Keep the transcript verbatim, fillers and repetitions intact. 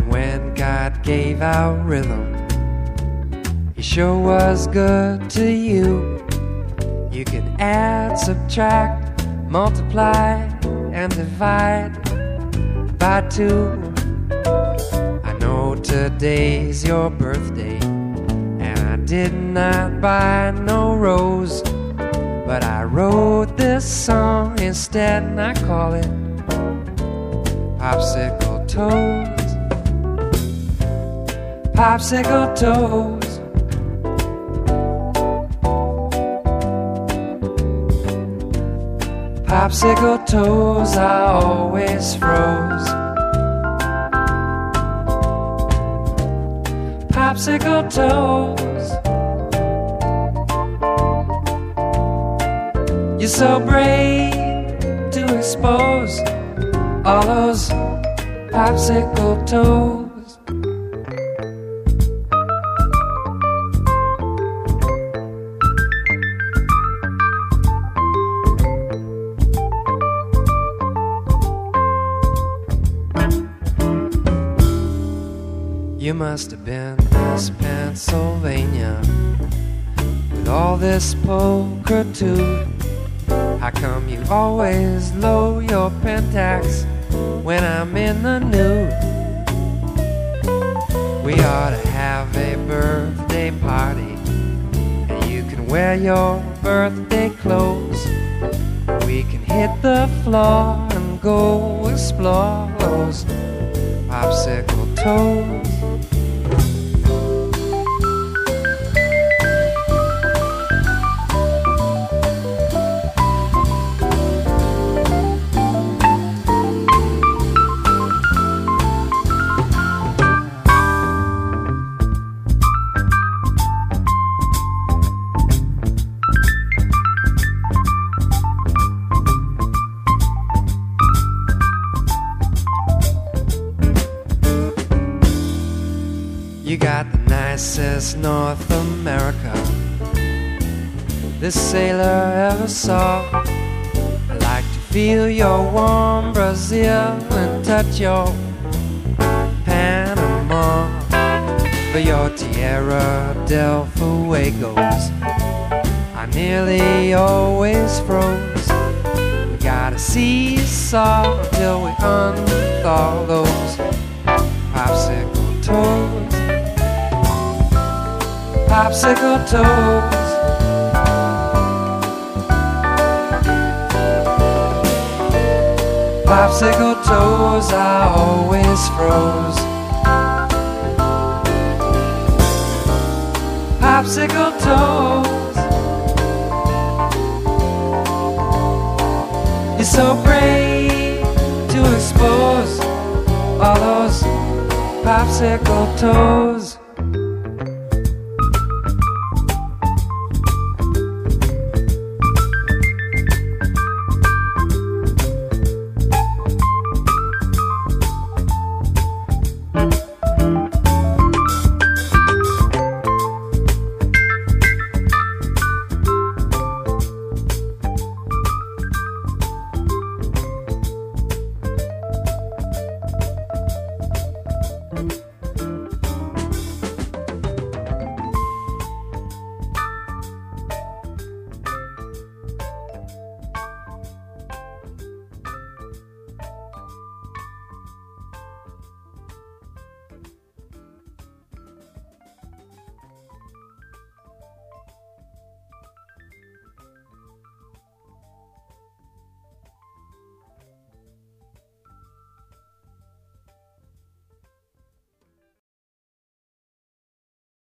And when God gave our rhythm, He sure was good to you. You can add, subtract, multiply, and divide by two. I know today's your birthday, and I did not buy no rose, but I wrote this song instead, and I call it Popsicle Toes. Popsicle Toes. Popsicle toes I always froze. Popsicle toes. You're so brave to expose all those popsicle toes. You must have been Miss Pennsylvania with all this pulchritude. How come you always lower your pentax when I'm in the nude? We ought to have a birthday party, and you can wear your birthday clothes. We can hit the floor and go explore those popsicle toes. You got the nicest North America this sailor ever saw. I like to feel your warm Brazil and touch your Panama. For your Tierra del Fuegos I nearly always froze. We gotta seesaw till we unthaw those popsicle toes. Popsicle toes. Popsicle toes I always froze. Popsicle toes. You're so brave to expose all those popsicle toes.